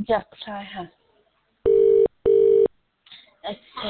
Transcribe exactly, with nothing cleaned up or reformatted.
จ้ะใช่ค่ะโอเค